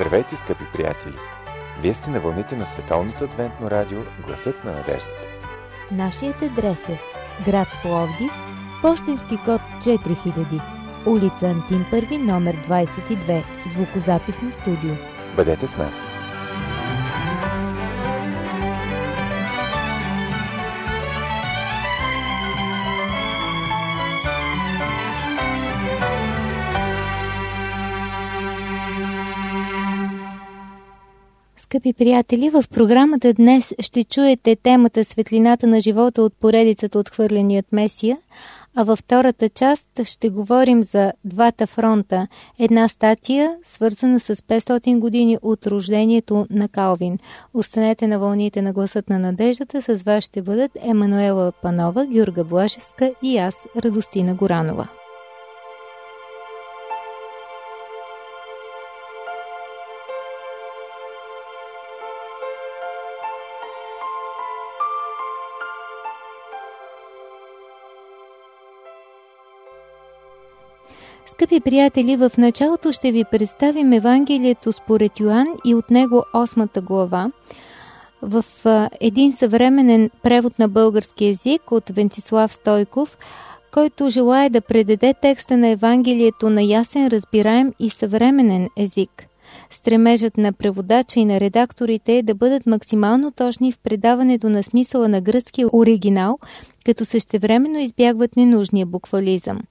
Здравейте, скъпи приятели! Вие сте на вълните на Световното адвентно радио Гласът на надеждата. Нашият адрес е град Пловдив, пощенски код 4000, улица Антим Първи, номер 22, звукозаписно студио. Бъдете с нас! Скъпи приятели, в програмата днес ще чуете темата Светлината на живота от поредицата Отхвърленият Месия, а във втората част ще говорим за двата фронта. Една статия, свързана с 500 години от рождението на Калвин. Останете на вълните на Гласът на надеждата. С вас ще бъдат Емануела Панова, Георга Блашевска и аз, Радостина Горанова. Скъпи приятели, в началото ще ви представим Евангелието според Йоан и от него 8 глава в един съвременен превод на български език от Венцислав Стойков, който желае да предаде текста на Евангелието на ясен, разбираем и съвременен език. Стремежът на преводача и на редакторите е да бъдат максимално точни в предаването на смисъла на гръцкия оригинал, като същевременно избягват ненужния буквализъм.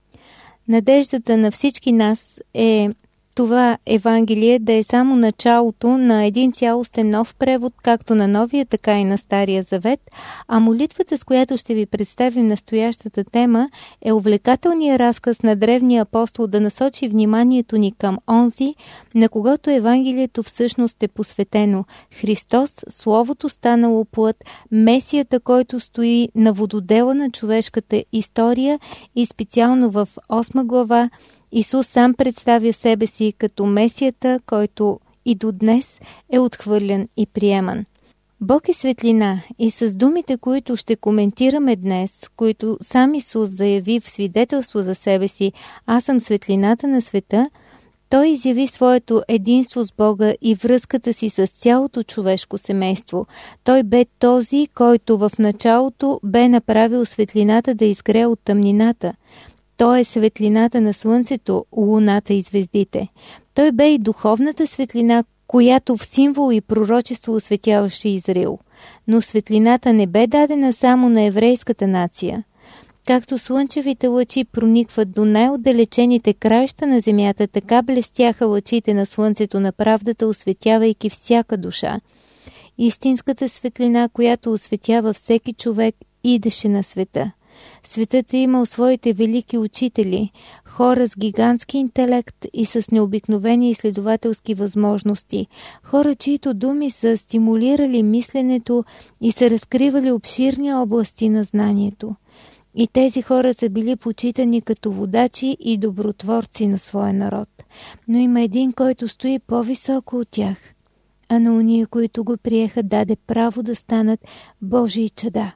Надеждата на всички нас е това Евангелие да е само началото на един цялостен нов превод, както на Новия, така и на Стария Завет, а молитвата, с която ще ви представим настоящата тема, е увлекателният разказ на древния апостол да насочи вниманието ни към онзи, на когото Евангелието всъщност е посветено – Христос, Словото станало плът, Месията, който стои на вододела на човешката история и специално в 8 глава Исус сам представя себе си като Месията, който и до днес е отхвърлян и приеман. Бог е светлина и с думите, които ще коментираме днес, които сам Исус заяви в свидетелство за себе си „Аз съм светлината на света“, Той изяви своето единство с Бога и връзката си с цялото човешко семейство. Той бе този, който в началото бе направил светлината да изгрее от тъмнината. Той е светлината на слънцето, луната и звездите. Той бе и духовната светлина, която в символ и пророчество осветяваше Израил. Но светлината не бе дадена само на еврейската нация. Както слънчевите лъчи проникват до най-отдалечените краища на земята, така блестяха лъчите на слънцето на правдата, осветявайки всяка душа. Истинската светлина, която осветява всеки човек, идеше на света. Светът е имал своите велики учители, хора с гигантски интелект и с необикновени изследователски възможности, хора, чието думи са стимулирали мисленето и са разкривали обширни области на знанието. И тези хора са били почитани като водачи и добротворци на своя народ. Но има един, който стои по-високо от тях, а на уния, които го приеха, даде право да станат Божии чада.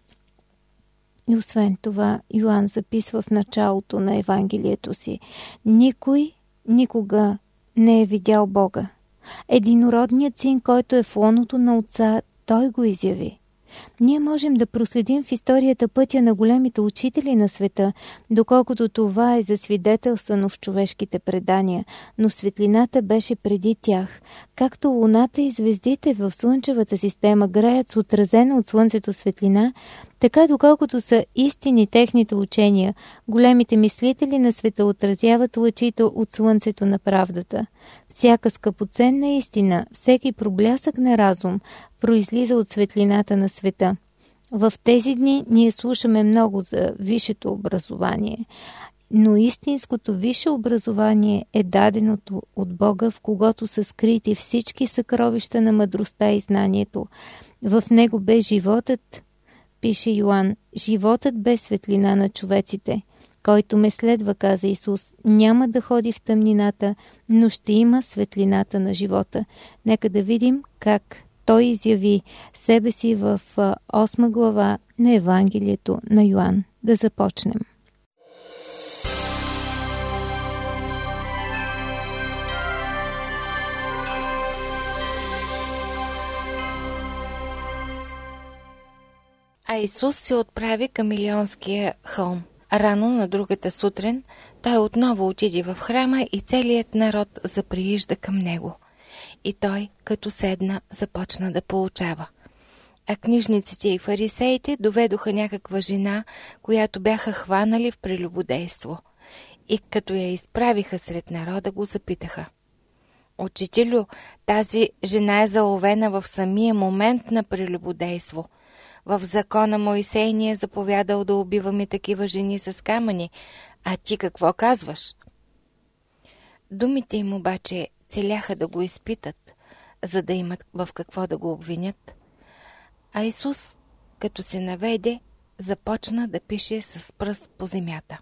И освен това, Йоан записва в началото на Евангелието си: никой никога не е видял Бога. Единородният син, който е в лоното на Отца, Той го изяви. Ние можем да проследим в историята пътя на големите учители на света, доколкото това е засвидетелствано в човешките предания, но светлината беше преди тях. Както луната и звездите в Слънчевата система греят с отразена от Слънцето светлина, така доколкото са истини техните учения, големите мислители на света отразяват лъчите от Слънцето на правдата. Всяка скъпоценна истина, всеки проблясък на разум произлиза от светлината на света. В тези дни ние слушаме много за висшето образование, но истинското висше образование е даденото от Бога, в когото са скрити всички съкровища на мъдростта и знанието. В него бе животът, пише Йоан, животът бе светлина на човеците. Който ме следва, каза Исус, няма да ходи в тъмнината, но ще има светлината на живота. Нека да видим как Той изяви себе си в 8 глава на Евангелието на Йоан. Да започнем. А Исус се отправи към Илионския хълм. Рано на другата сутрин той отново отиде в храма и целият народ заприижда към него. И той, като седна, започна да поучава. А книжниците и фарисеите доведоха някаква жена, която бяха хванали в прелюбодейство. И като я изправиха сред народа, го запитаха: „Учителю, тази жена е заловена в самия момент на прелюбодейство. В закона Моисей ни е заповядал да убиваме такива жени с камъни, а ти какво казваш?“ Думите им обаче целяха да го изпитат, за да имат в какво да го обвинят. А Исус, като се наведе, започна да пише с пръст по земята.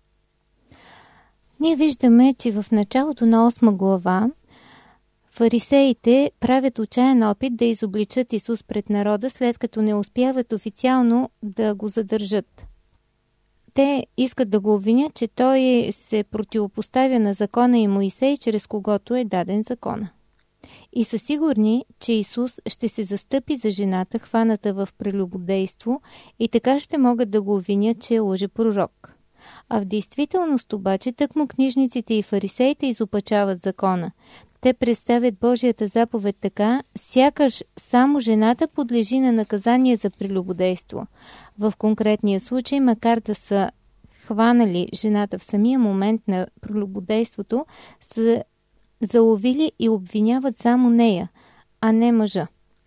Ние виждаме, че в началото на 8 глава фарисеите правят отчаян опит да изобличат Исус пред народа, след като не успяват официално да го задържат. Те искат да го обвинят, че той се противопоставя на закона и Моисей, чрез когото е даден закона. И са сигурни, че Исус ще се застъпи за жената, хваната в прелюбодейство, и така ще могат да го обвинят, че е лъжепророк. А в действителност обаче тъкмо книжниците и фарисеите изопачават закона. Те представят Божията заповед така, сякаш само жената подлежи на наказание за прелюбодейство. В конкретния случай, макар да са хванали жената в самия момент на прелюбодейството, са заловили и обвиняват само нея, а не мъжа.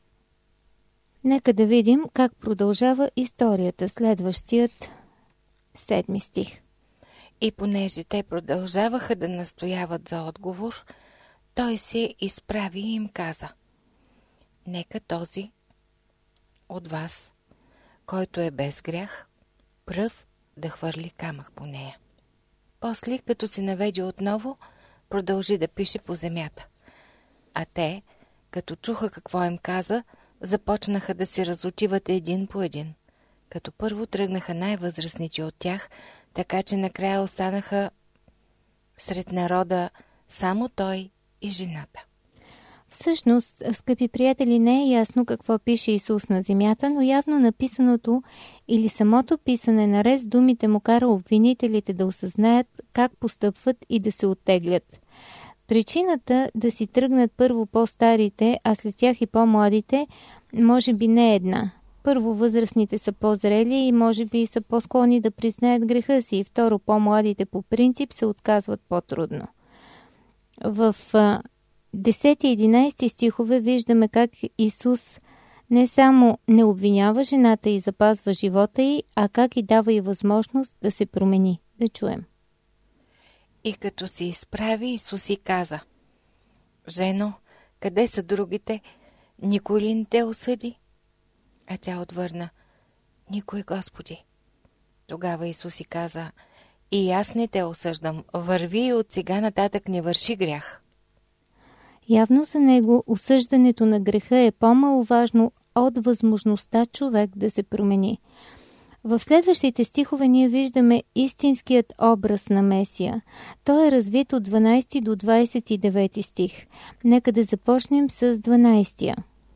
Нека да видим как продължава историята, следващият 7 стих. И понеже те продължаваха да настояват за отговор, той се изправи и им каза: „Нека този от вас, който е без грях, пръв да хвърли камък по нея.“ После, като се наведе отново, продължи да пише по земята. А те, като чуха какво им каза, започнаха да се разотиват един по един. Като първо тръгнаха най-възрастните от тях, така че накрая останаха сред народа само той и жената. Всъщност, скъпи приятели, не е ясно какво пише Исус на земята, но явно написаното или самото писане наред с думите му кара обвинителите да осъзнаят как постъпват и да се оттеглят. Причината да си тръгнат първо по-старите, а след тях и по-младите, може би не е една. Първо, възрастните са по-зрели и може би са по-склонни да признаят греха си, и второ, по-младите по принцип се отказват по-трудно. В 10 и 11 стихове виждаме как Исус не само не обвинява жената и запазва живота й, а как и дава и възможност да се промени. Да чуем. И като се изправи, Исус и каза: „Жено, къде са другите? Никой ли не те осъди?“ А тя отвърна: „Никой, Господи.“ Тогава Исус и каза: „И аз не те осъждам. Върви и от сега нататък не върши грях.“ Явно за него осъждането на греха е по-маловажно от възможността човек да се промени. В следващите стихове ние виждаме истинският образ на Месия. Той е развит от 12 до 29 стих. Нека да започнем с 12.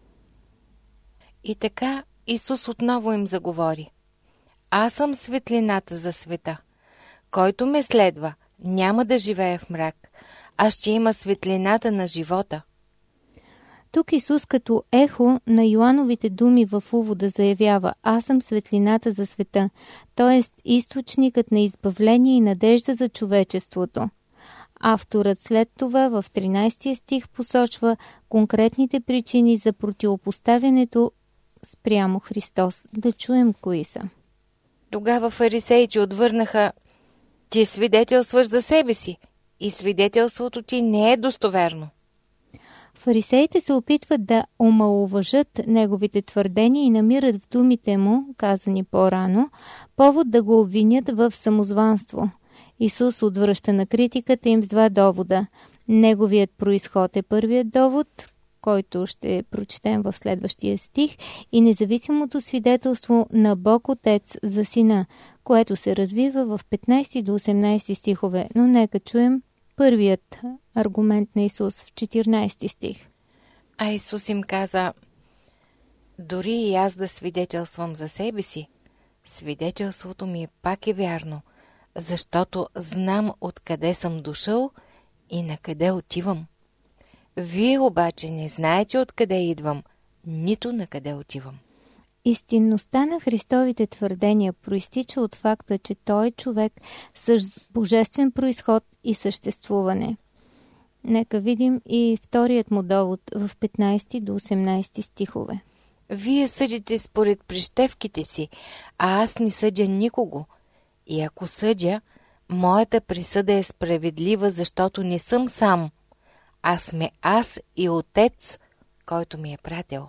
И така Исус отново им заговори: „Аз съм светлината за света. Който ме следва, няма да живее в мрак, а ще има светлината на живота.“ Тук Исус като ехо на Йоановите думи в увода заявява: „Аз съм светлината за света“, т.е. източникът на избавление и надежда за човечеството. Авторът след това в 13 стих посочва конкретните причини за противопоставянето спрямо Христос. Да чуем кои са. Тогава фарисеите отвърнаха: „Ти свидетелстваш за себе си и свидетелството ти не е достоверно.“ Фарисеите се опитват да омаловажат неговите твърдения и намират в думите му, казани по-рано, повод да го обвинят в самозванство. Исус отвръща на критиката им с 2 довода. Неговият произход е първият довод, който ще прочетем в следващия стих, и независимото свидетелство на Бог Отец за Сина, което се развива в 15 до 18 стихове. Но нека чуем първият аргумент на Исус в 14 стих. А Исус им каза: „Дори и аз да свидетелствам за себе си, свидетелството ми пак е вярно, защото знам откъде съм дошъл и на къде отивам. Вие обаче не знаете откъде идвам, нито на къде отивам. Истинността на Христовите твърдения проистича от факта, че Той е човек с божествен произход и съществуване. Нека видим и вторият му довод в 15 до 18 стихове. Вие съдите според прищевките си, а аз не съдя никого. И ако съдя, моята присъда е справедлива, защото не съм сам, а сме аз и Отец, който ми е пратил.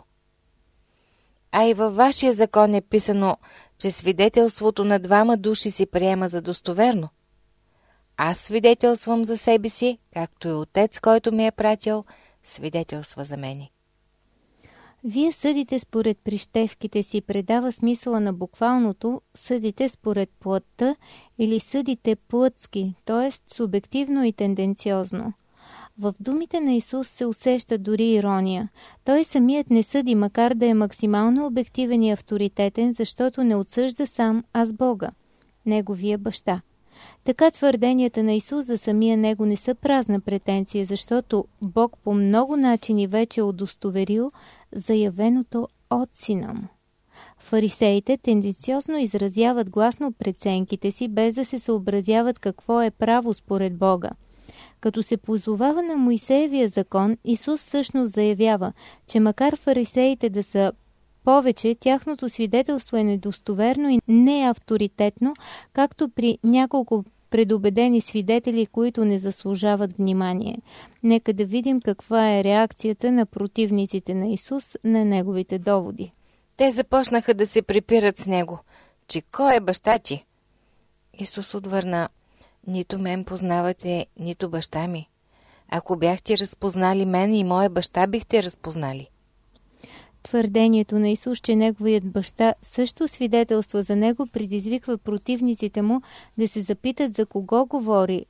А и във вашия закон е писано, че свидетелството на двама души се приема за достоверно. Аз свидетелствам за себе си, както и Отец, който ми е пратил, свидетелства за мене. Вие съдите според прищевките си, предава смисъла на буквалното, съдите според плътта или съдите плътски, т.е. субективно и тенденциозно. В думите на Исус се усеща дори ирония. Той самият не съди, макар да е максимално обективен и авторитетен, защото не отсъжда сам, а с Бога, Неговия баща. Така твърденията на Исус за самия Него не са празна претенция, защото Бог по много начини вече е удостоверил заявеното от Сина му. Фарисеите тенденциозно изразяват гласно преценките си, без да се съобразяват какво е право според Бога. Като се позовава на Моисеевия закон, Исус всъщност заявява, че макар фарисеите да са повече, тяхното свидетелство е недостоверно и не е авторитетно, както при няколко предубедени свидетели, които не заслужават внимание. Нека да видим каква е реакцията на противниците на Исус на неговите доводи. Те започнаха да се препират с него, че кой е баща ти? Исус отвърна: нито мен познавате, нито баща ми. Ако бяхте разпознали мен и моя баща, бихте разпознали. Твърдението на Исус, че неговият баща също свидетелства за него, предизвиква противниците му да се запитат за кого говори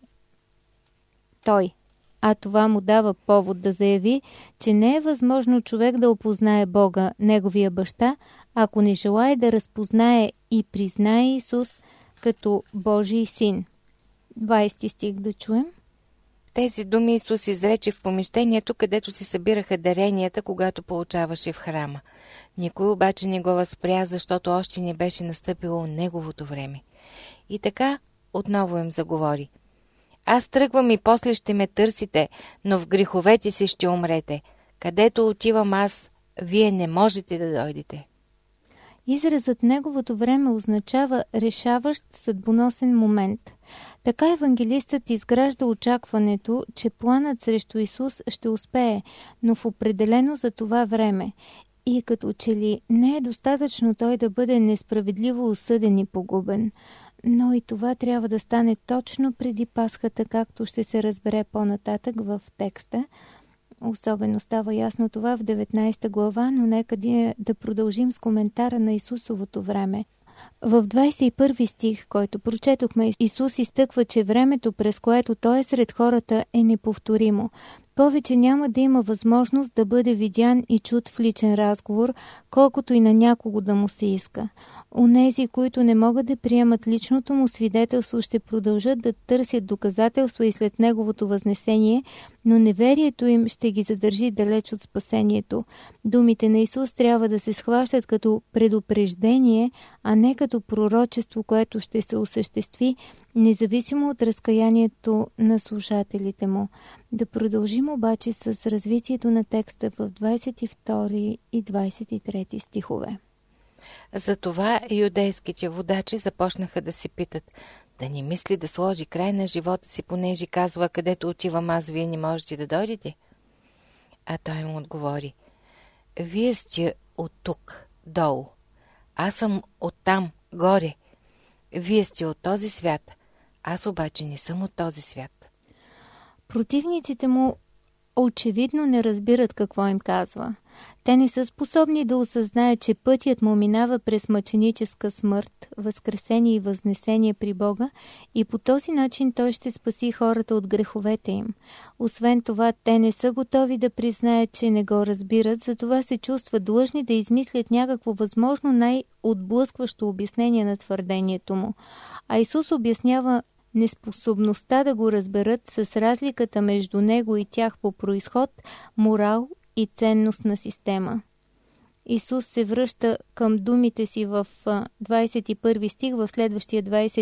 той. А това му дава повод да заяви, че не е възможно човек да опознае Бога, неговия баща, ако не желае да разпознае и признае Исус като Божий син. 20 стих да чуем. Тези думи Исус изрече в помещението, където се събираха даренията, когато получаваше в храма. Никой обаче не го възпря, защото още не беше настъпило неговото време. И така отново им заговори: аз тръгвам и после ще ме търсите, но в греховете си ще умрете. Където отивам аз, вие не можете да дойдете. Изразът неговото време означава решаващ съдбоносен момент. Така евангелистът изгражда очакването, че планът срещу Исус ще успее, но в определено за това време. И като че ли не е достатъчно той да бъде несправедливо осъден и погубен. Но и това трябва да стане точно преди Пасхата, както ще се разбере по-нататък в текста. Особено става ясно това в 19 глава, но нека да продължим с коментара на Исусовото време. В 21 стих, който прочетохме, Исус изтъква, че времето, през което Той е сред хората, е неповторимо. Повече няма да има възможност да бъде видян и чут в личен разговор, колкото и на някого да му се иска. Онези, които не могат да приемат личното му свидетелство, ще продължат да търсят доказателства и след неговото възнесение, но неверието им ще ги задържи далеч от спасението. Думите на Исус трябва да се схващат като предупреждение, а не като пророчество, което ще се осъществи, независимо от разкаянието на слушателите му. Да продължим обаче с развитието на текста в 22 и 23 стихове. Затова юдейските водачи започнаха да се питат: да не мисли да сложи край на живота си, понеже казва: където отивам аз, вие не можете да дойдете? А той му отговори: вие сте от тук, долу. Аз съм оттам, горе. Вие сте от този свят. Аз обаче не съм от този свят. Противниците му очевидно не разбират какво им казва. Те не са способни да осъзнаят, че пътят му минава през мъченическа смърт, възкресение и възнесение при Бога и по този начин Той ще спаси хората от греховете им. Освен това, те не са готови да признаят, че не го разбират, затова се чувстват длъжни да измислят някакво възможно най-отблъскващо обяснение на твърдението му. А Исус обяснява неспособността да го разберат с разликата между него и тях по произход, морал и ценностна система. Исус се връща към думите си в 21 стих, в следващия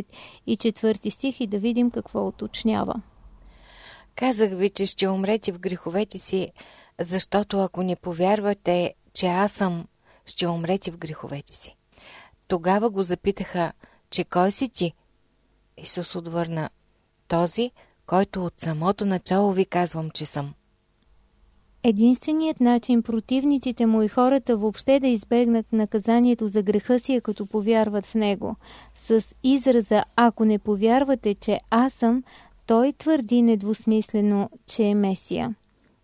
24 стих и да видим какво уточнява. Казах ви, че ще умрете в греховете си, защото ако не повярвате, че аз съм, ще умрете в греховете си. Тогава го запитаха, че кой си ти? Исус отвърна, този, който от самото начало ви казвам, че съм. Единственият начин противниците му и хората въобще да избегнат наказанието за греха си е като повярват в него. С израза «ако не повярвате, че аз съм», той твърди недвусмислено, че е Месия.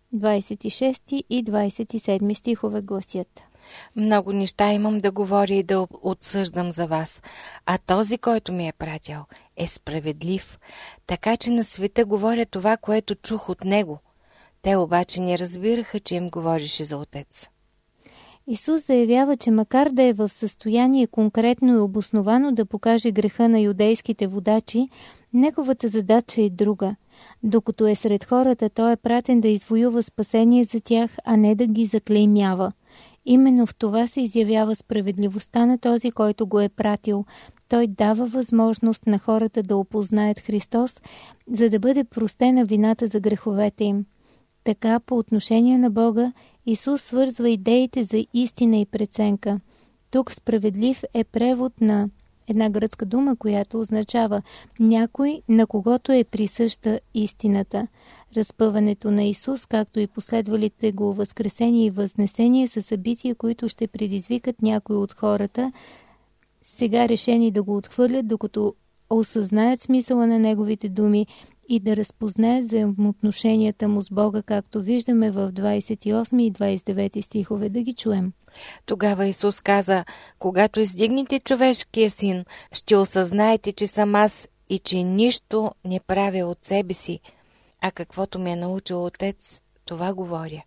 26 и 27 стихове гласят. Много неща имам да говоря и да отсъждам за вас, а този, който ми е пратил, е справедлив, така че на света говоря това, което чух от него. Те обаче не разбираха, че им говореше за Отец. Исус заявява, че макар да е в състояние конкретно и обосновано да покаже греха на юдейските водачи, неговата задача е друга. Докато е сред хората, той е пратен да извоюва спасение за тях, а не да ги заклеймява. Именно в това се изявява справедливостта на този, който го е пратил. Той дава възможност на хората да опознаят Христос, за да бъде простена вината за греховете им. Така, по отношение на Бога, Исус свързва идеите за истина и преценка. Тук справедлив е превод на една гръцка дума, която означава някой, на когото е присъща истината. Разпъването на Исус, както и последвалите го възкресение и възнесение, са събития, които ще предизвикат някои от хората, сега решени да го отхвърлят, докато осъзнаят смисъла на неговите думи и да разпознаят взаимоотношенията му с Бога, както виждаме в 28 и 29 стихове. Да ги чуем. Тогава Исус каза, когато издигнете човешкия син, ще осъзнаете, че съм аз и че нищо не правя от себе си, а каквото ме е научил Отец, това говоря.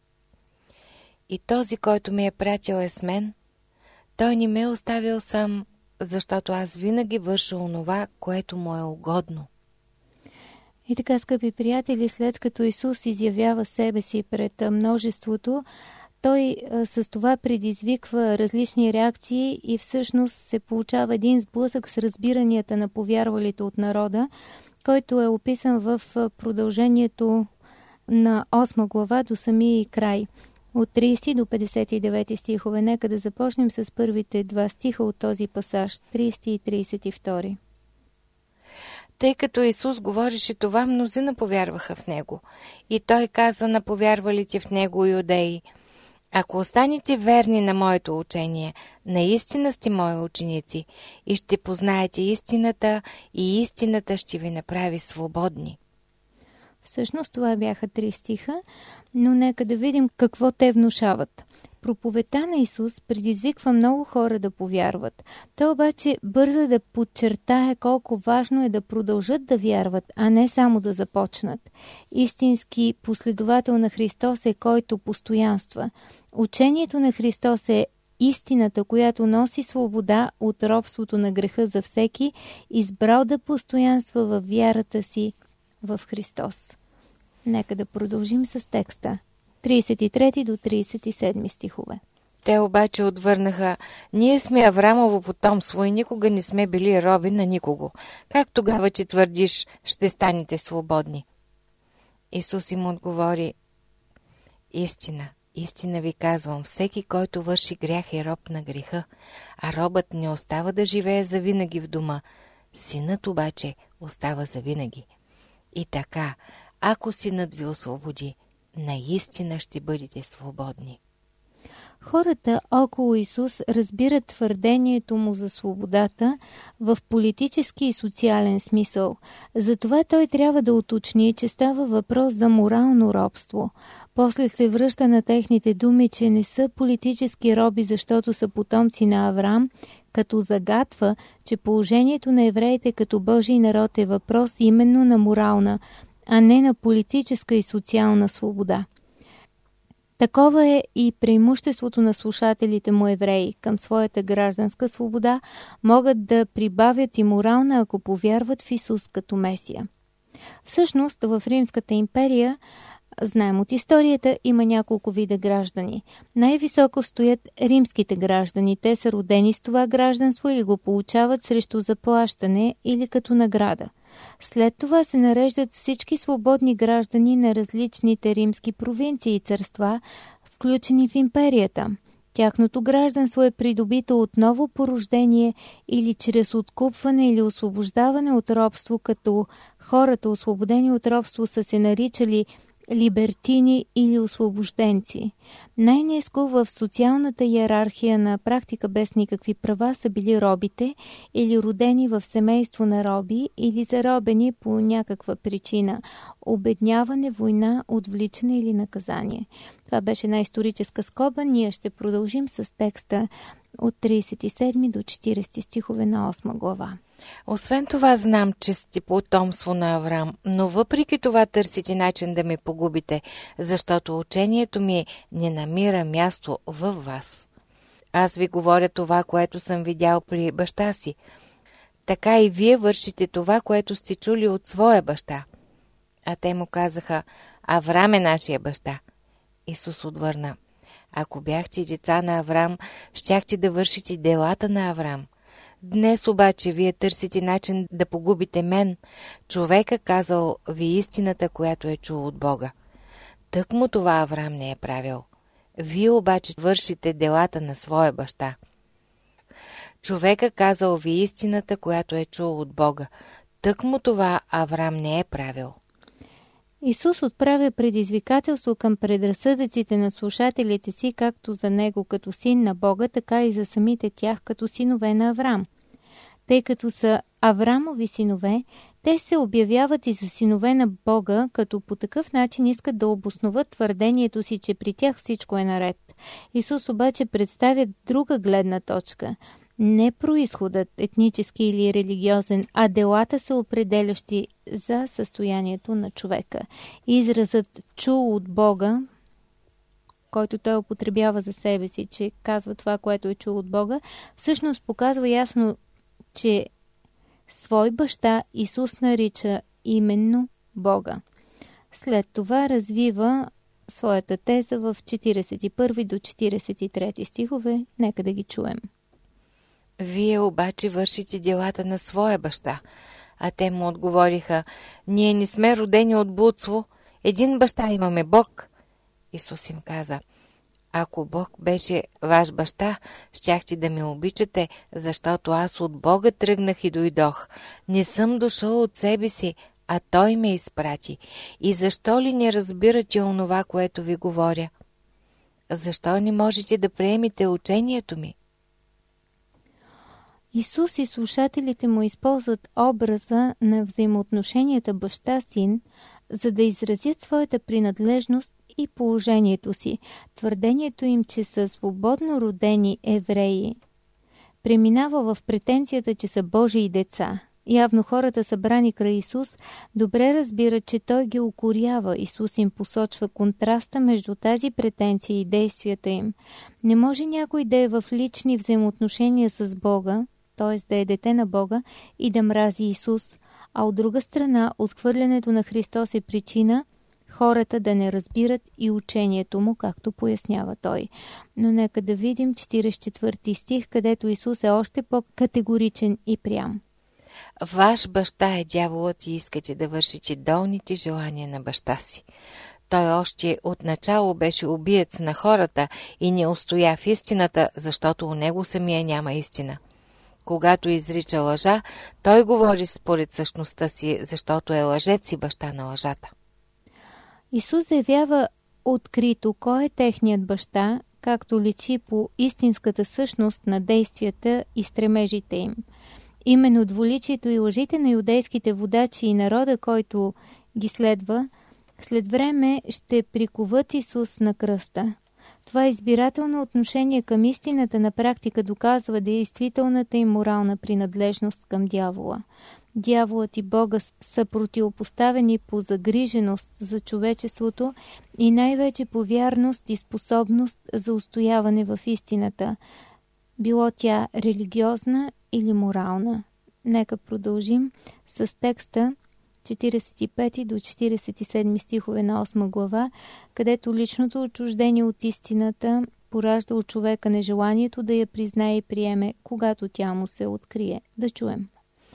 И този, който ме е пратил е с мен, той не ме е оставил сам, защото аз винаги върша онова, което му е угодно. И така, скъпи приятели, след като Исус изявява себе си пред множеството, той с това предизвиква различни реакции и всъщност се получава един сблъсък с разбиранията на повярвалите от народа, който е описан в продължението на 8 глава до самия край. От 30 до 59 стихове. Нека да започнем с първите два стиха от този пасаж, 30 и 32. Тъй като Исус говореше това, мнозина повярваха в Него. И Той каза на повярвалите в Него юдеи, ако останете верни на моето учение, наистина сте мои ученици и ще познаете истината и истината ще ви направи свободни. Всъщност това бяха 3 стиха, но нека да видим какво те внушават. Проповедта на Исус предизвиква много хора да повярват. Той обаче бърза да подчертае колко важно е да продължат да вярват, а не само да започнат. Истински последовател на Христос е който постоянства. Учението на Христос е истината, която носи свобода от робството на греха за всеки, избрал да постоянства във вярата си в Христос. Нека да продължим с текста. 33 до 37 стихове. Те обаче отвърнаха, ние сме Аврамово потомство и никога не сме били роби на никого. Как тогава, че твърдиш, ще станете свободни? Исус им отговори, истина, истина ви казвам, всеки, който върши грях е роб на греха, а робът не остава да живее завинаги в дома, синът обаче остава завинаги. И така, ако синът ви освободи, наистина ще бъдете свободни. Хората около Исус разбират твърдението му за свободата в политически и социален смисъл. Затова той трябва да уточни, че става въпрос за морално робство. После се връща на техните думи, че не са политически роби, защото са потомци на Авраам, като загатва, че положението на евреите като Божий народ е въпрос именно на морална, а не на политическа и социална свобода. Такова е и преимуществото на слушателите му евреи. Към своята гражданска свобода могат да прибавят и морална, ако повярват в Исус като Месия. Всъщност, в Римската империя, знаем от историята, има няколко вида граждани. Най-високо стоят римските граждани. Те са родени с това гражданство или го получават срещу заплащане или като награда. След това се нареждат всички свободни граждани на различните римски провинции и царства, включени в империята. Тяхното гражданство е придобито от ново порождение или чрез откупване или освобождаване от робство, като хората, освободени от робство, са се наричали либертини или освобожденци. Най-ниско в социалната иерархия на практика без никакви права са били робите или родени в семейство на роби или заробени по някаква причина – обедняване, война, отвличане или наказание. Това беше една историческа скоба. Ние ще продължим с текста от 37 до 40 стихове на 8 глава. Освен това знам, че сте потомство на Авраам, но въпреки това търсите начин да ме погубите, защото учението ми не намира място във вас. Аз ви говоря това, което съм видял при баща си. Така и вие вършите това, което сте чули от своя баща. А те му казаха: Авраам е нашия баща. Исус отвърна: Ако бяхте деца на Авраам, щяхте да вършите делата на Авраам. Днес обаче вие търсите начин да погубите мен, човека казал ви истината, която е чул от Бога. Тъкмо това Авраам не е правил. Вие обаче вършите делата на своя баща. Човека казал ви истината, която е чул от Бога. Тъкмо това Авраам не е правил. Исус отправя предизвикателство към предразсъдъците на слушателите си, както за него като син на Бога, така и за самите тях като синове на Авраам. Тъй като са Авраамови синове, те се обявяват и за синове на Бога, като по такъв начин искат да обосноват твърдението си, че при тях всичко е наред. Исус обаче представя друга гледна точка. Не произходът, етнически или религиозен, а делата са определящи за състоянието на човека. Изразът чул от Бога, който той употребява за себе си, че казва това, което е чул от Бога, всъщност показва ясно, че свой баща Исус нарича именно Бога. След това развива своята теза в 41 до 43 стихове. Нека да ги чуем. Вие обаче вършите делата на своя баща. А те му отговориха: Ние не сме родени от блудство, един баща имаме, Бог. Исус им каза: Ако Бог беше ваш баща, щяхте да ме обичате, защото аз от Бога тръгнах и дойдох. Не съм дошъл от себе си, а Той ме изпрати. И защо ли не разбирате онова, което ви говоря? Защо не можете да приемете учението ми? Исус и слушателите му използват образа на взаимоотношенията баща-син, за да изразят своята принадлежност и положението си. Твърдението им, че са свободно родени евреи, преминава в претенцията, че са Божии деца. Явно хората, събрани край Исус, добре разбират, че Той ги укорява. Исус им посочва контраста между тази претенция и действията им. Не може някой да е в лични взаимоотношения с Бога, т.е. да е дете на Бога и да мрази Исус, а от друга страна отхвърлянето на Христос е причина хората да не разбират и учението му, както пояснява той. Но нека да видим 44 стих, където Исус е още по-категоричен и прям. Ваш баща е дяволът и искате да вършите долните желания на баща си. Той още отначало беше убиец на хората и не устоя в истината, защото у него самия няма истина. Когато изрича лъжа, той говори според същността си, защото е лъжец и баща на лъжата. Исус заявява открито кой е техният баща, както личи по истинската същност на действията и стремежите им. Именно двуличието и лъжите на юдейските водачи и народа, който ги следва, след време ще приковат Исус на кръста. Това избирателно отношение към истината на практика доказва действителната и морална принадлежност към дявола. Дяволът и Бога са противопоставени по загриженост за човечеството и най-вече по вярност и способност за устояване в истината, било тя религиозна или морална. Нека продължим с текста 45 до 47 стихове на 8 глава, където личното отчуждение от истината поражда от човека нежеланието да я признае и приеме, когато тя му се открие. Да чуем.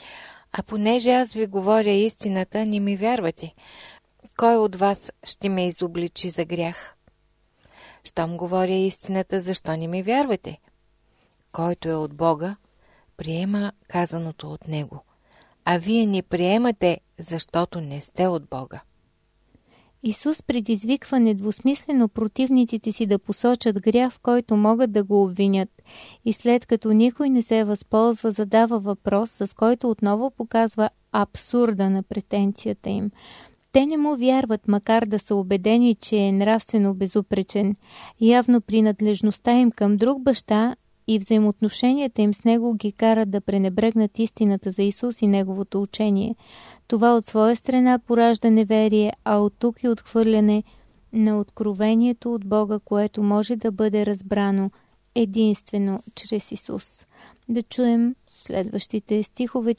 А понеже аз ви говоря истината, не ми вярвате. Кой от вас ще ме изобличи за грях? Щом говоря истината, защо не ми вярвате? Който е от Бога, приема казаното от Него. А вие не приемате, защото не сте от Бога. Исус предизвиква недвусмислено противниците си да посочат грях, в който могат да го обвинят. И след като никой не се възползва, задава въпрос, с който отново показва абсурда на претенцията им. Те не му вярват, макар да са убедени, че е нравствено безупречен. Явно принадлежността им към друг баща и взаимоотношенията им с него ги карат да пренебрегнат истината за Исус и неговото учение. Това от своя страна поражда неверие, а от тук и отхвърляне на откровението от Бога, което може да бъде разбрано единствено чрез Исус. Да чуем следващите стихове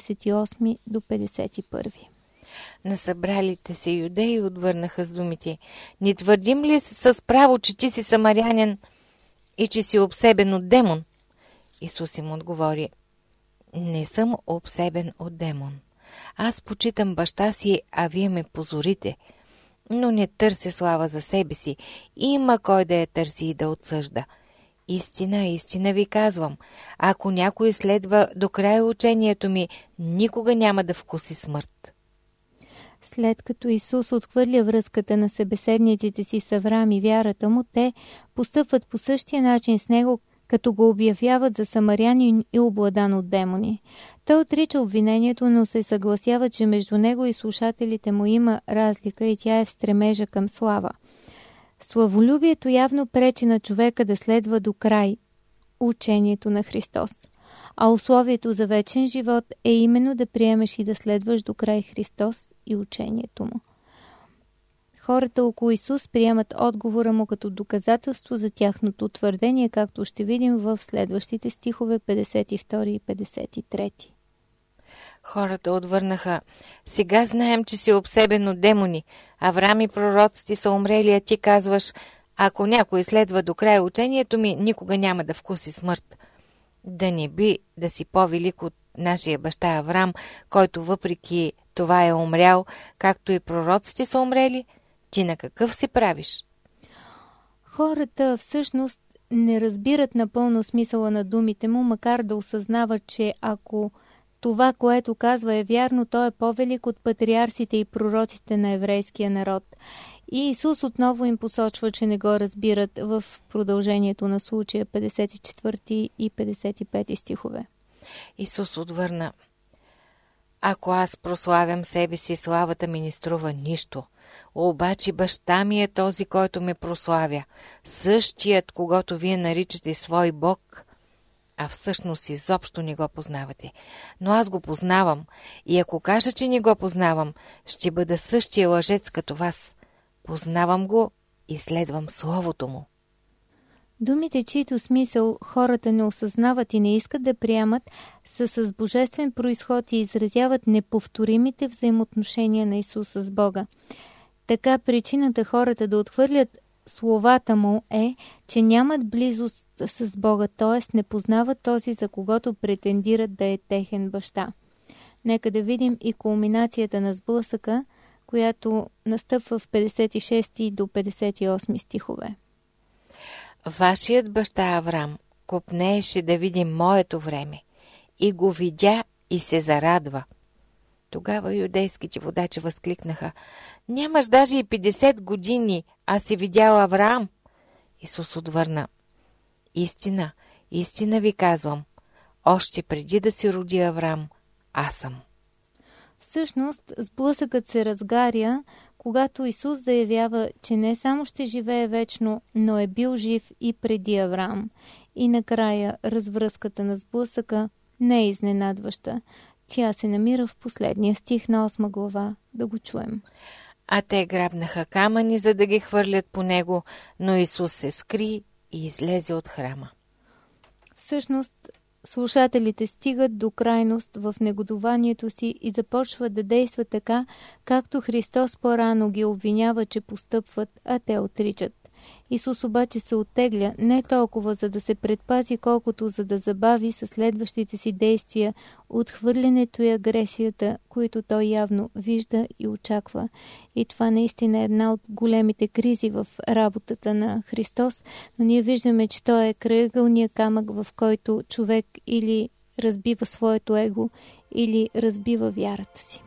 48 до 51. На събралите се юдеи отвърнаха с думите: не твърдим ли с право, че ти си самарянин и че си обсебен от демон? Исус им отговори: не съм обсебен от демон. Аз почитам баща си, а вие ме позорите. Но не търся слава за себе си. Има кой да я търси и да отсъжда. Истина, истина ви казвам, ако някой следва до края учението ми, никога няма да вкуси смърт. След като Исус отхвърля връзката на събеседниците си с Авраам и вярата му, те постъпват по същия начин с него, като го обявяват за самарянин и обладан от демони. Той отрича обвинението, но се съгласява, че между него и слушателите му има разлика и тя е в стремежа към слава. Славолюбието явно пречи на човека да следва до край учението на Христос. А условието за вечен живот е именно да приемеш и да следваш до край Христос и учението му. Хората около Исус приемат отговора му като доказателство за тяхното твърдение, както ще видим в следващите стихове 52 и 53. Хората отвърнаха: сега знаем, че си обсебен от демони. Авраам и пророците са умрели, а ти казваш: ако някой следва до края учението ми, никога няма да вкуси смърт. Да не би да си по-велик от нашия баща Авраам, който въпреки това е умрял, както и пророците са умрели? Ти на какъв си правиш? Хората всъщност не разбират напълно смисъла на думите му, макар да осъзнават, че ако това, което казва, е вярно, той е по-велик от патриарсите и пророците на еврейския народ. И Исус отново им посочва, че не го разбират в продължението на случая 54 и 55 стихове. Исус отвърна: ако аз прославям себе си, славата ми не струва нищо. Обаче баща ми е този, който ме прославя, същият, когато вие наричате свой Бог, а всъщност изобщо не го познавате. Но аз го познавам и ако кажа, че не го познавам, ще бъда същия лъжец като вас. Познавам го и следвам словото му. Думите, чието смисъл хората не осъзнават и не искат да приемат, са с божествен произход и изразяват неповторимите взаимоотношения на Исуса с Бога. Така причината хората да отхвърлят словата му е, че нямат близост с Бога, т.е. не познават този, за когото претендират да е техен баща. Нека да видим и кулминацията на сблъсъка, която настъпва в 56 до 58 стихове. Вашият баща Авраам копнееше да види моето време и го видя и се зарадва. Тогава юдейските водачи възкликнаха: нямаш даже и 50 години, а си видял Авраам? Исус отвърна: истина, истина ви казвам, още преди да се роди Авраам, аз съм. Всъщност, сблъсъкът се разгаря, когато Исус заявява, че не само ще живее вечно, но е бил жив и преди Авраам. И накрая развръзката на сблъсъка не е изненадваща. Тя се намира в последния стих на 8 глава. Да го чуем. А те грабнаха камъни, за да ги хвърлят по него, но Исус се скри и излезе от храма. Всъщност, слушателите стигат до крайност в негодованието си и започват да действат така, както Христос по-рано ги обвинява, че постъпват, а те отричат. Исус обаче се оттегля не толкова за да се предпази, колкото за да забави със следващите си действия отхвърлянето и агресията, които той явно вижда и очаква. И това наистина е една от големите кризи в работата на Христос, но ние виждаме, че той е крайъгълният камък, в който човек или разбива своето его, или разбива вярата си.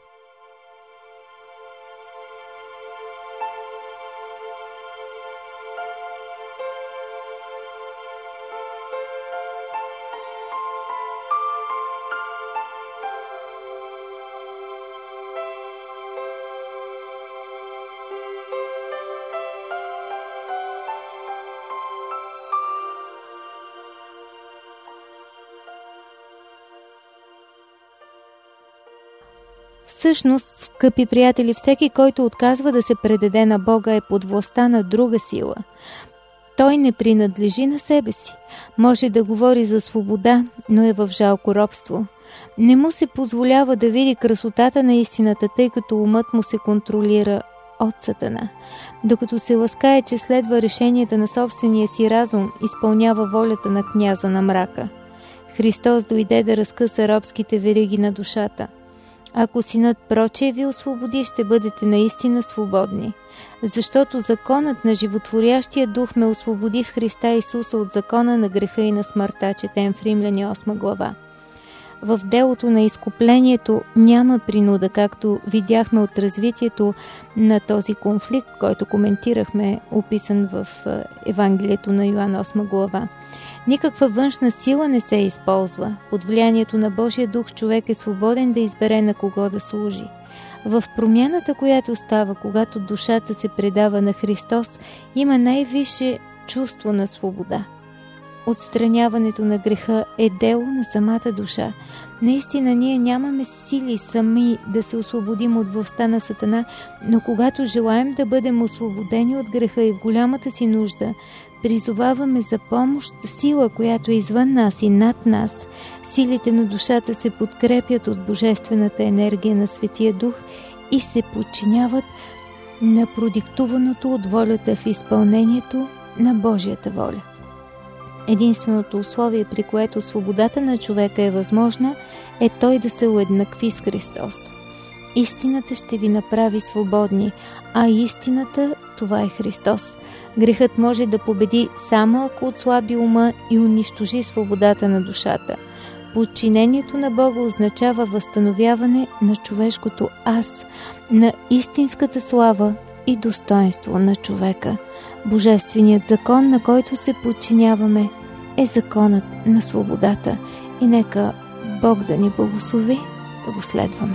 Всъщност, скъпи приятели, всеки, който отказва да се предаде на Бога, е под властта на друга сила. Той не принадлежи на себе си. Може да говори за свобода, но е в жалко робство. Не му се позволява да види красотата на истината, тъй като умът му се контролира от Сатана. Докато се ласкае, че следва решенията на собствения си разум, изпълнява волята на княза на мрака. Христос дойде да разкъса робските вериги на душата. Ако Синът прочее ви освободи, ще бъдете наистина свободни. Защото законът на животворящия дух ме освободи в Христа Исуса от закона на греха и на смъртта, четем в Римляни 8 глава. В делото на изкуплението няма принуда, както видяхме от развитието на този конфликт, който коментирахме, описан в Евангелието на Йоан 8 глава. Никаква външна сила не се използва. Под влиянието на Божия дух човек е свободен да избере на кого да служи. В промяната, която става, когато душата се предава на Христос, има най-висше чувство на свобода. Отстраняването на греха е дело на самата душа. Наистина ние нямаме сили сами да се освободим от властта на Сатана, но когато желаем да бъдем освободени от греха и в голямата си нужда, призоваваме за помощ сила, която е извън нас и над нас. Силите на душата се подкрепят от божествената енергия на Светия Дух и се подчиняват на продиктуваното от волята в изпълнението на Божията воля. Единственото условие, при което свободата на човека е възможна, е той да се уеднакви с Христос. Истината ще ви направи свободни, а истината, това е Христос. Грехът може да победи само ако отслаби ума и унищожи свободата на душата. Подчинението на Бога означава възстановяване на човешкото аз, на истинската слава и достоинство на човека. Божественият закон, на който се подчиняваме, е законът на свободата. И нека Бог да ни благослови да го следваме.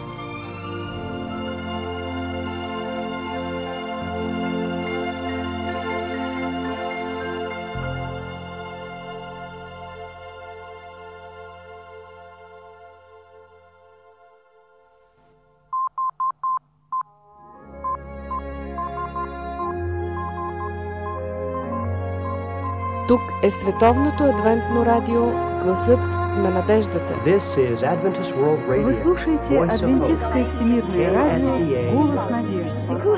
Тук е Световното адвентно радио, гласът на надеждата. Вы слушаете Адвентистское всемирное радио «Голос надежды».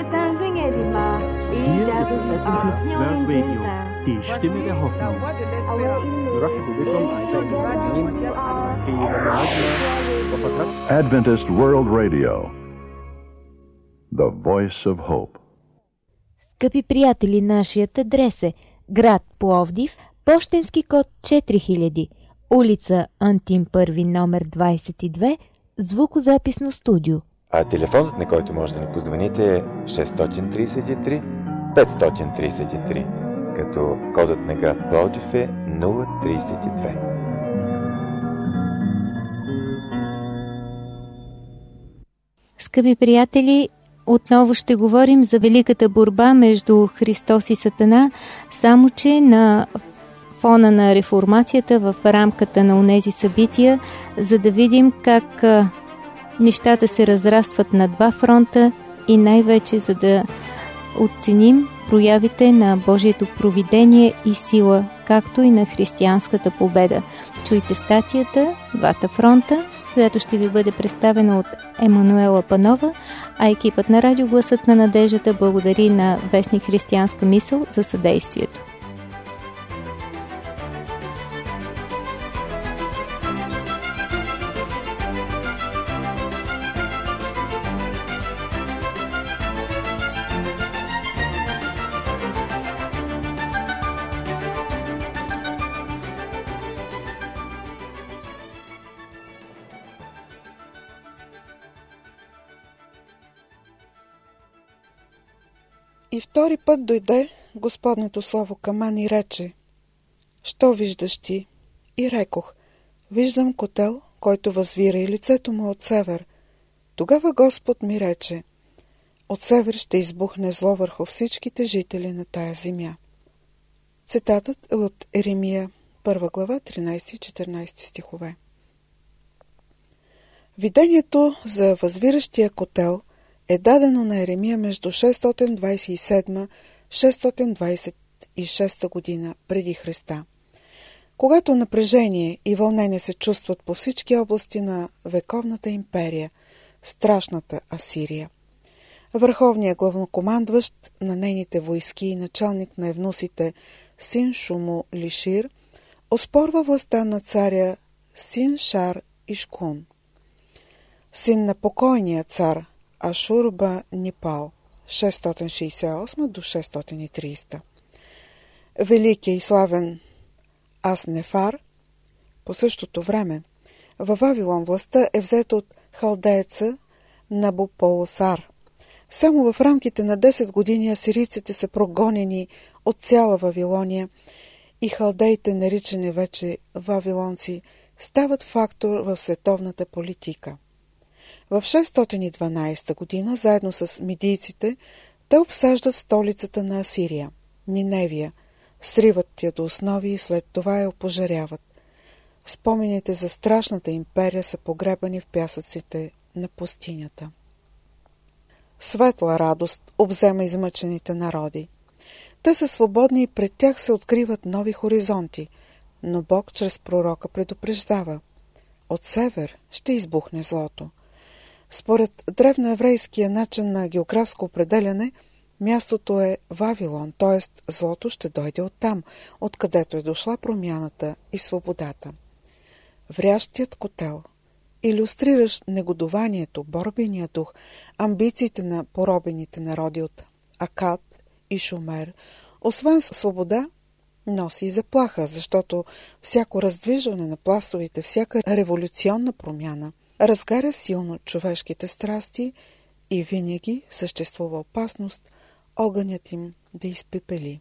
Die Stimme der Hoffnung. Adventist World Radio, the voice of hope. Скъпи приятели, нашият адрес е град Пловдив, пощенски код 4000, улица Антим Първи, номер 22, звукозаписно студио. А телефонът, на който може да ни позвоните, е 633 533. като кодът на град Пловдив е 032. Скъпи приятели, отново ще говорим за великата борба между Христос и Сатана, само че на фона на реформацията, в рамката на онези събития, за да видим как нещата се разрастват на два фронта и най-вече за да оценим проявите на Божието провидение и сила, както и на християнската победа. Чуйте статията "Двата фронта", която ще ви бъде представена от Емануела Панова, а екипът на Радио Гласът на надеждата благодари на вестник Християнска мисъл за съдействието. И втори път дойде Господното слово към мен и рече: "Що виждаш ти?" И рекох: "Виждам котел, който възвира и лицето му от север." Тогава Господ ми рече: "От север ще избухне зло върху всичките жители на тая земя." Цитатът е от Еремия, 1 глава, 13 и 14 стихове. Видението за възвиращия котел е дадено на Еремия между 627-626 година преди Христа, когато напрежение и вълнение се чувстват по всички области на вековната империя, страшната Асирия. Върховният главнокомандващ на нейните войски и началник на евнусите Син Шуму Лишир оспорва властта на царя Син Шар Ишкун, син на покойния цар Ашурба Нипал, 668 до 630. Великият и славен Аснефар по същото време във Вавилон властта е взета от халдееца Набополосар. Само в рамките на 10 години асирийците са прогонени от цяла Вавилония и халдеите, наричани вече вавилонци, стават фактор в световната политика. В 612 година, заедно с мидийците, те обсаждат столицата на Асирия, Ниневия, сриват я до основи и след това я опожаряват. Спомените за страшната империя са погребани в пясъците на пустинята. Светла радост обзема измъчените народи. Те са свободни и пред тях се откриват нови хоризонти, но Бог чрез пророка предупреждава: от север ще избухне злото. Според древноеврейския начин на географско определяне, мястото е Вавилон, т.е. злото ще дойде оттам, откъдето е дошла промяната и свободата. Врящият котел илюстрираш негодованието, борбения дух, амбициите на поробените народи от Акад и Шумер. Освен свобода, носи и заплаха, защото всяко раздвижване на пластовете, всяка революционна промяна разгаря силно човешките страсти и винаги съществува опасност огънят им да изпепели.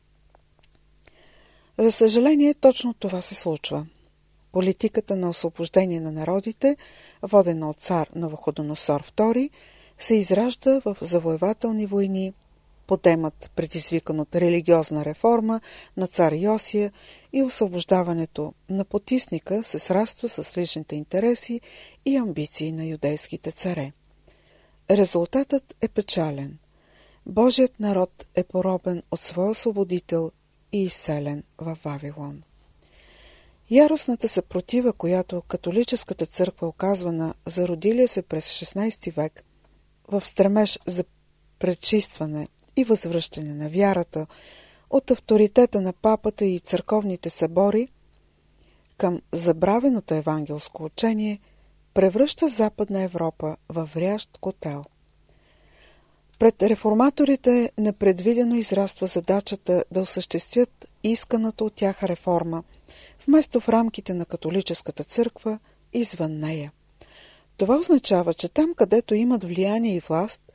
За съжаление, точно това се случва. Политиката на освобождение на народите, водена от цар Навуходоносор II, се изражда в завоевателни войни, подемът, предизвикан от религиозна реформа на цар Йосия, и освобождаването на потисника се сраства с личните интереси и амбиции на юдейските царе. Резултатът е печален. Божият народ е поробен от своя освободител и изселен във Вавилон. Яростната съпротива, която католическата църква оказва на зародилия се през 16 век в стремеж за пречистване и възвръщане на вярата от авторитета на папата и църковните събори към забравеното евангелско учение, превръща Западна Европа във врящ котел. Пред реформаторите непредвидено израства задачата да осъществят исканата от тях реформа, вместо в рамките на католическата църква, извън нея. Това означава, че там, където имат влияние и власт,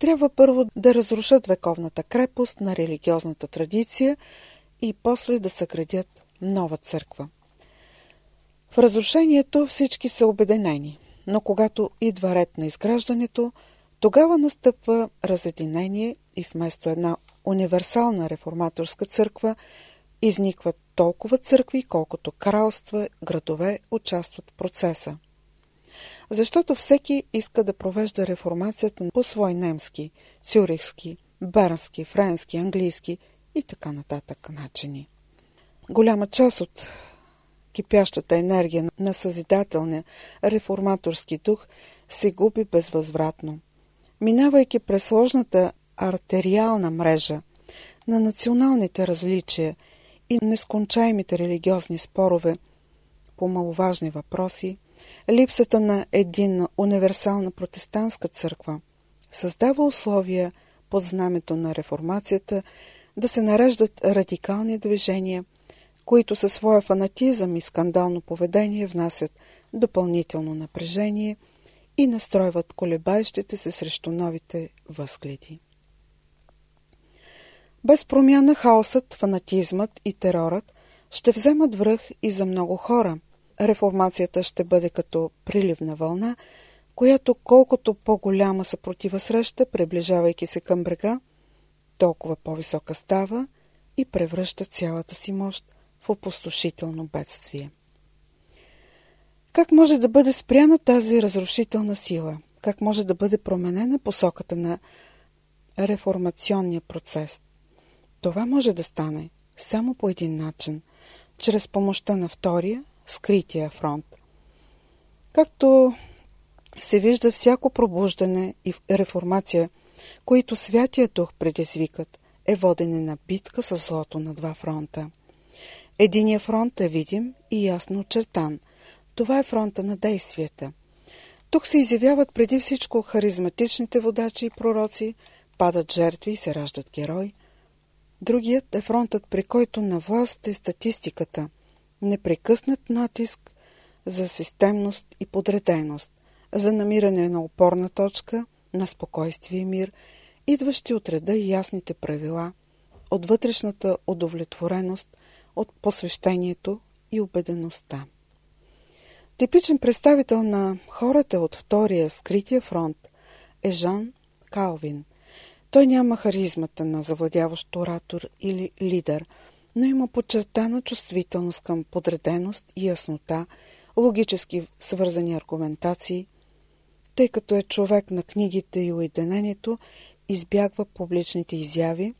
трябва първо да разрушат вековната крепост на религиозната традиция и после да съградят нова църква. В разрушението всички са обединени, но когато идва ред на изграждането, тогава настъпва разединение и вместо една универсална реформаторска църква изникват толкова църкви, колкото кралства, градове участват в процеса. Защото всеки иска да провежда реформацията по свой немски, цюрихски, бернски, френски, английски и така нататък начини. Голяма част от кипящата енергия на съзидателния реформаторски дух се губи безвъзвратно. Минавайки през сложната артериална мрежа на националните различия и нескончаемите религиозни спорове по маловажни въпроси, липсата на единна универсална протестантска църква създава условия под знамето на реформацията да се нареждат радикални движения, които със своя фанатизъм и скандално поведение внасят допълнително напрежение и настройват колебаещите се срещу новите възгледи. Без промяна хаосът, фанатизмът и терорът ще вземат връх и за много хора. Реформацията ще бъде като приливна вълна, която колкото по-голяма съпротива среща, приближавайки се към брега, толкова по-висока става и превръща цялата си мощ в опустошително бедствие. Как може да бъде спряна тази разрушителна сила? Как може да бъде променена посоката на реформационния процес? Това може да стане само по един начин, чрез помощта на втория, скрития фронт. Както се вижда, всяко пробуждане и реформация, които Святия Дух предизвикат, е водене на битка с злото на два фронта. Единият фронт е видим и ясно очертан. Това е фронта на действията. Тук се изявяват преди всичко харизматичните водачи и пророци, падат жертви и се раждат герои. Другият е фронтът, при който на власт е статистиката, непрекъснат натиск за системност и подреденост, за намиране на опорна точка, на спокойствие и мир, идващи от реда и ясните правила, от вътрешната удовлетвореност, от посвещението и убедеността. Типичен представител на хората от втория, скрития фронт е Жан Калвин. Той няма харизмата на завладяващ оратор или лидер, но има подчертана чувствителност към подреденост и яснота, логически свързани аргументации. Тъй като е човек на книгите и уединението, избягва публичните изяви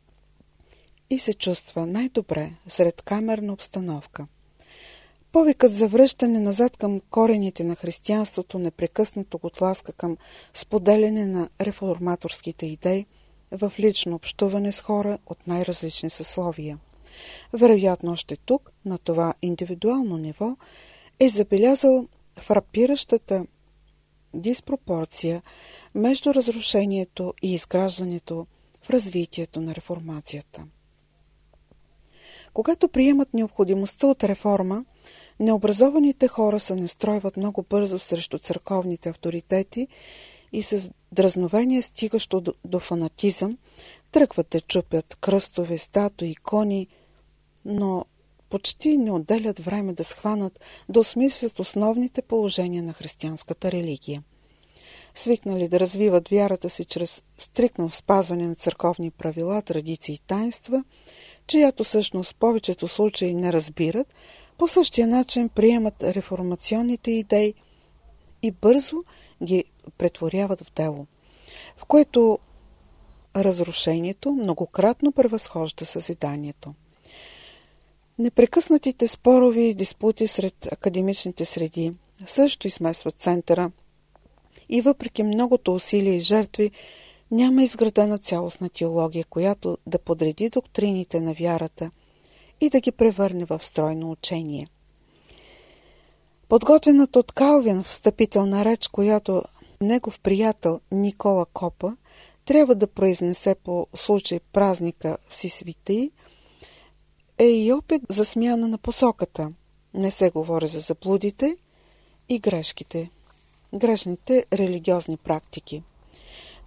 и се чувства най-добре сред камерна обстановка. Повикът за връщане назад към корените на християнството непрекъснато го тласка към споделяне на реформаторските идеи в лично общуване с хора от най-различни съсловия. Вероятно още тук, на това индивидуално ниво, е забелязал фрапиращата диспропорция между разрушението и изграждането в развитието на реформацията. Когато приемат необходимостта от реформа, необразованите хора се настройват много бързо срещу църковните авторитети и с дразновение, стигащо до фанатизъм, тръгват да чупят кръстове, статуи, икони, но почти не отделят време да схванат, да осмислят основните положения на християнската религия. Свикнали да развиват вярата си чрез стриктно спазване на църковни правила, традиции и таинства, чиято същност в повечето случаи не разбират, по същия начин приемат реформационните идеи и бързо ги претворяват в дело, в което разрушението многократно превъзхожда съзиданието. Непрекъснатите спорови и диспути сред академичните среди също изместват центъра и въпреки многото усилия и жертви няма изградена цялостна теология, която да подреди доктрините на вярата и да ги превърне в стройно учение. Подготвената от Калвин встъпителна реч, която негов приятел Никола Копа трябва да произнесе по случай празника Всесвети, е и опит за смяна на посоката. Не се говори за заблудите и грешните религиозни практики.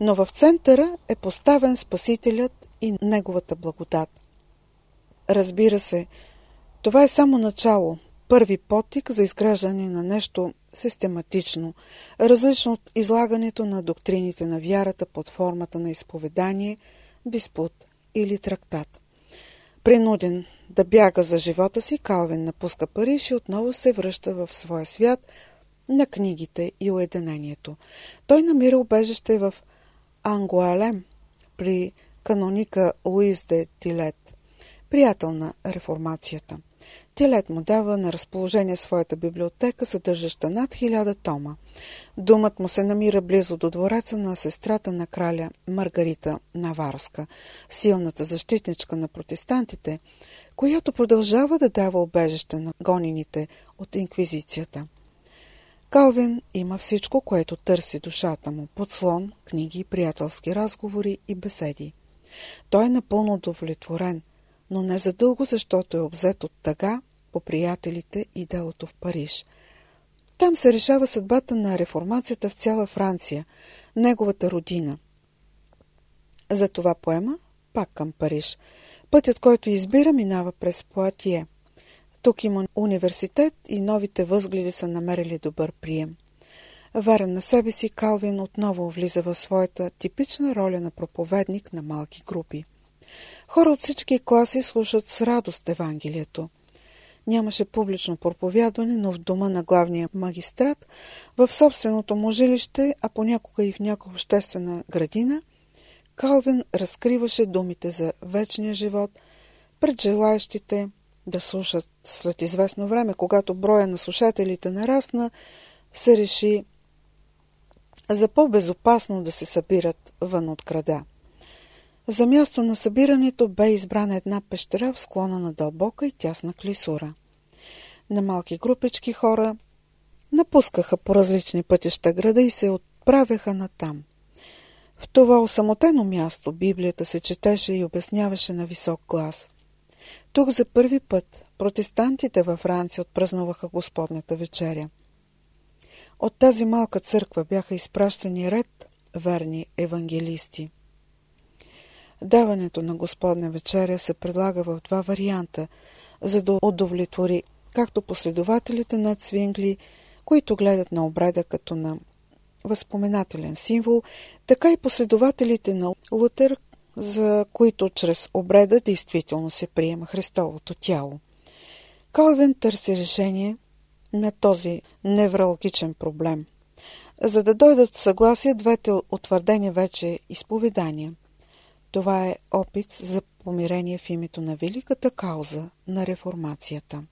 но в центъра е поставен Спасителят и неговата благодат. Разбира се, това е само начало, първи подтик за изграждане на нещо систематично, различно от излагането на доктрините на вярата под формата на изповедание, диспут или трактат. Принуден да бяга за живота си, Калвин напуска Париж и отново се връща в своя свят на книгите и уединението. Той намира убежище в Ангуалем при каноника Луис де Тилет, приятел на реформацията. Тилет му дава на разположение своята библиотека, съдържаща над 1000 тома. Домът му се намира близо до двореца на сестрата на краля Маргарита Наварска, силната защитничка на протестантите, която продължава да дава убежище на гонените от инквизицията. Калвин има всичко, което търси душата му – подслон, книги, приятелски разговори и беседи. Той е напълно удовлетворен, но не задълго, защото е обзет от тъга по приятелите и делото в Париж. Там се решава съдбата на реформацията в цяла Франция, неговата родина. Затова поема пак към Париж. Пътят, който избира, минава през Пуатие. Тук има университет и новите възгледи са намерили добър прием. Верен на себе си, Калвин отново влиза в своята типична роля на проповедник на малки групи. Хора от всички класи слушат с радост Евангелието. Нямаше публично проповядване, но в дома на главния магистрат, в собственото му жилище, а понякога и в някаква обществена градина, Калвин разкриваше думите за вечния живот пред желаещите да слушат. След известно време, когато броя на слушателите нарасна, се реши за по-безопасно да се събират вън от града. За място на събирането бе избрана една пещера в склона на дълбока и тясна клисура. На малки групички хора напускаха по различни пътища града и се отправяха натам. В това осамотено място Библията се четеше и обясняваше на висок глас. Тук за първи път протестантите във Франция отпразнуваха Господнята вечеря. От тази малка църква бяха изпращани ред верни евангелисти. Даването на Господна вечеря се предлага в два варианта, за да удовлетвори както последователите на Цвингли, които гледат на обреда като на възпоменателен символ, така и последователите на Лутер, за които чрез обреда действително се приема Христовото тяло. Калвин търси решение на този невралгичен проблем, за да дойдат в съгласие двете утвърдени вече изповедания. Това е опит за помирение в името на великата кауза на реформацията.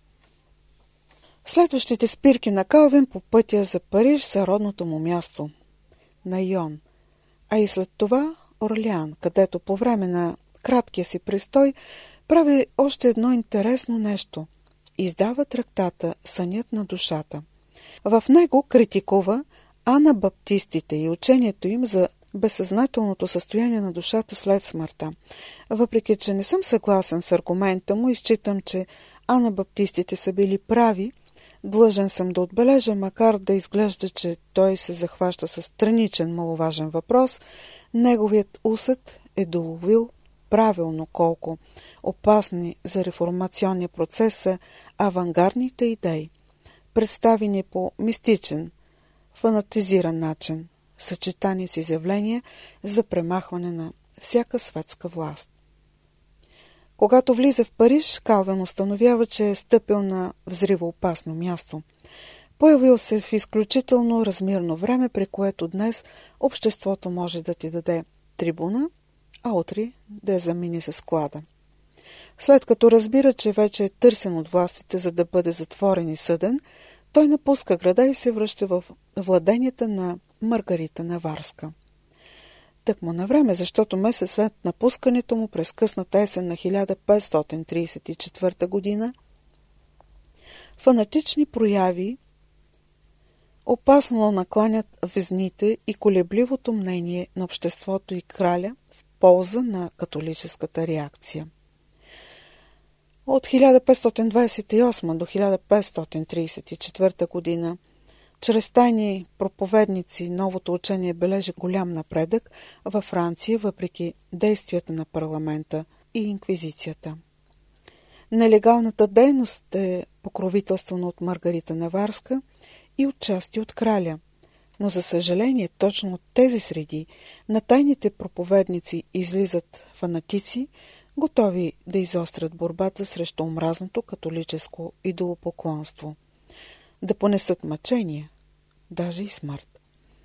Следващите спирки на Калвин по пътя за Париж са родното му място – Найон, а и след това Орлеан, където по време на краткия си престой прави още едно интересно нещо – издава трактата «Сънят на душата». В него критикува анабаптистите и учението им за безсъзнателното състояние на душата след смъртта. Въпреки че не съм съгласен с аргумента му и считам, че анабаптистите са били прави, длъжен съм да отбележа, макар да изглежда, че той се захваща с страничен маловажен въпрос, неговият усет е доловил правилно колко опасни за реформационния процес са авангардните идеи, представени по мистичен, фанатизиран начин, съчетани с изявления за премахване на всяка светска власт. Когато влиза в Париж, Калвин установява, че е стъпил на взривоопасно място. Появил се в изключително размирно време, при което днес обществото може да ти даде трибуна, а утре да я замени с склада. След като разбира, че вече е търсен от властите, за да бъде затворен и съден, той напуска града и се връща в владенията на Маргарита Наварска. Тъкмо на време, защото месец след напускането му през късната есен на 1534 година, фанатични прояви опасно накланят везните и колебливото мнение на обществото и краля в полза на католическата реакция. От 1528 до 1534 година Чрез тайни проповедници новото учение бележи голям напредък във Франция, въпреки действията на парламента и инквизицията. Нелегалната дейност е покровителствана от Маргарита Наварска и отчасти от краля, но за съжаление точно от тези среди на тайните проповедници излизат фанатици, готови да изострят борбата срещу омразното католическо идолопоклонство, да понесат мъчения, даже и смърт.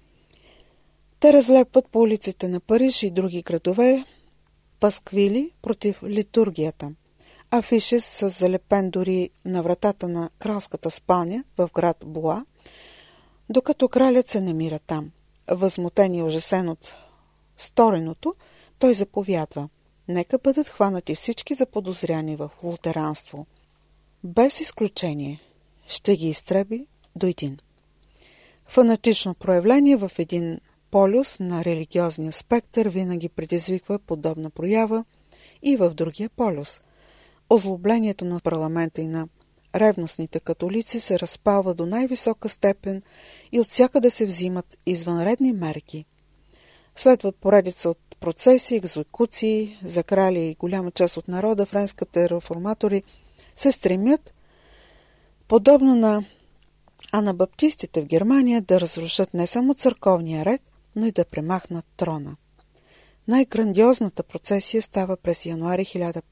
Те разлепват по улиците на Париж и други градове пасквили против литургията, афиши с залепен дори на вратата на кралската спалня в град Блуа, докато кралят се намира там. Възмутен и ужасен от стореното, той заповядва: нека бъдат хванати всички заподозряни в лутеранство. Без изключение ще ги изтреби до един. Фанатично проявление в един полюс на религиозния спектър винаги предизвиква подобна проява и в другия полюс. Озлоблението на парламента и на ревностните католици се разпалва до най-висока степен и от всякъде се взимат извънредни мерки. Следват поредица от процеси, екзекуции за краля и голяма част от народа. Френските реформатори се стремят, подобно на анабаптистите в Германия, да разрушат не само църковния ред, но и да премахнат трона. Най-грандиозната процесия става през януари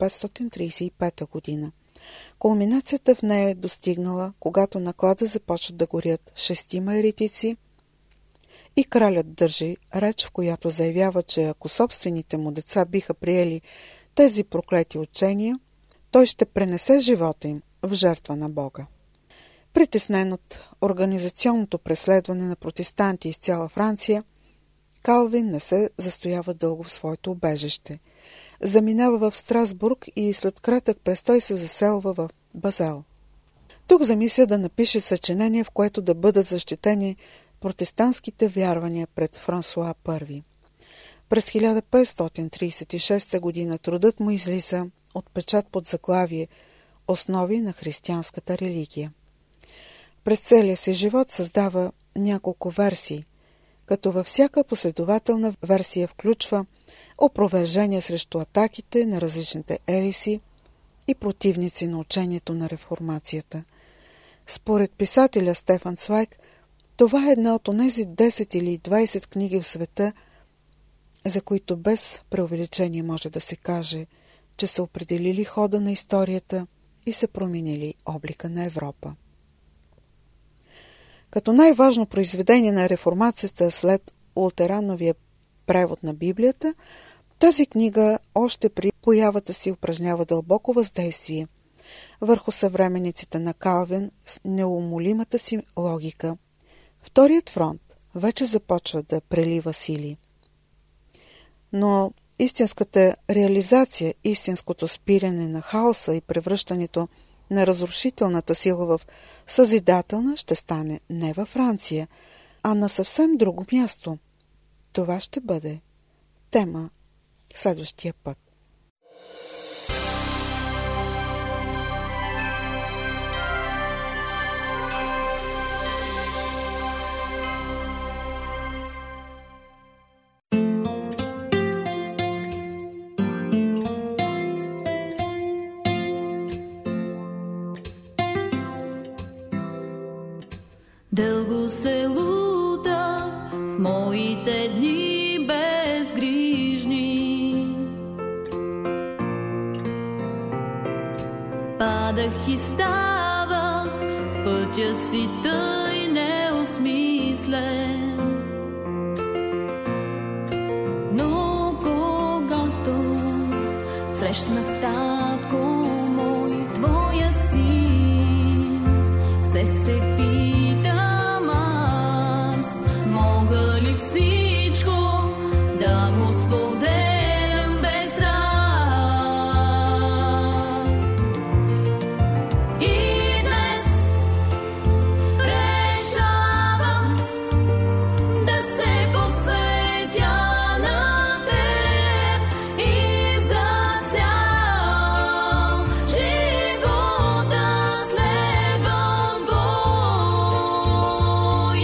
1535 година. Кулминацията в нея е достигнала, когато на клада започват да горят 6 еретици и кралят държи реч, в която заявява, че ако собствените му деца биха приели тези проклети учения, той ще пренесе живота им в жертва на Бога. Притеснен от организационното преследване на протестанти из цяла Франция, Калвин не се застоява дълго в своето убежище. Заминава в Страсбург и след кратък престой се заселва в Базел. Тук замисля да напише съчинение, в което да бъдат защитени протестантските вярвания пред Франсуа I. През 1536 година трудът му излиза от печат под заглавие «Основи на християнската религия». През целия си живот създава няколко версии, като във всяка последователна версия включва опровержения срещу атаките на различните ереси и противници на учението на реформацията. Според писателя Стефан Цвайг, това е една от онези 10 или 20 книги в света, за които без преувеличение може да се каже, че са определили хода на историята и са променили облика на Европа. Като най-важно произведение на реформацията след лутерановия превод на Библията, тази книга още при появата си упражнява дълбоко въздействие върху съвременниците на Калвин с неумолимата си логика. Вторият фронт вече започва да прелива сили. Но истинската реализация, истинското спиране на хаоса и превръщането на разрушителната сила в съзидателна ще стане не във Франция, а на съвсем друго място. Това ще бъде тема следващия път. Дълго се лутах в моите дни безгрижни. Падах и ставах в пътя си тъй неосмислен. Но когато срещнах татко мой, твоя син, се питам аз, мога ли всичко да му споделям без страх? И днес решавам да се посветя на теб и за цял живот да следвам твоя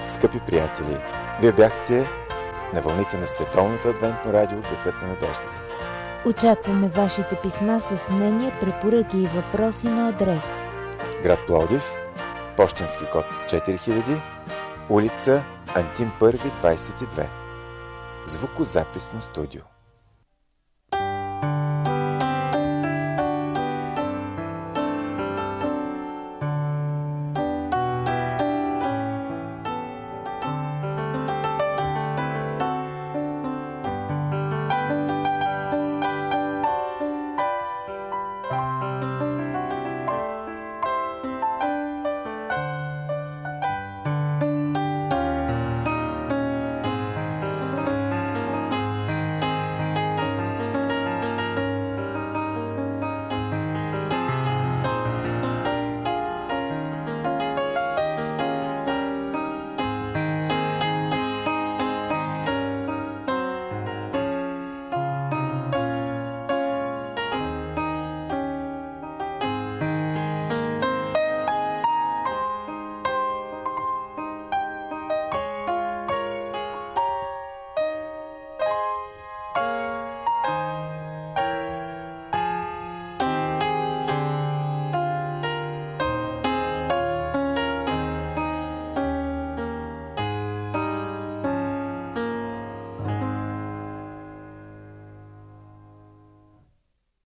Скъпи приятели, вие бяхте на вълните на Световното адвентно радио Гласът на надеждата. Очакваме вашите писма с мнения, препоръки и въпроси на адрес: град Пловдив, пощенски код 4000, улица Антим 1, 22. Звукозаписно студио.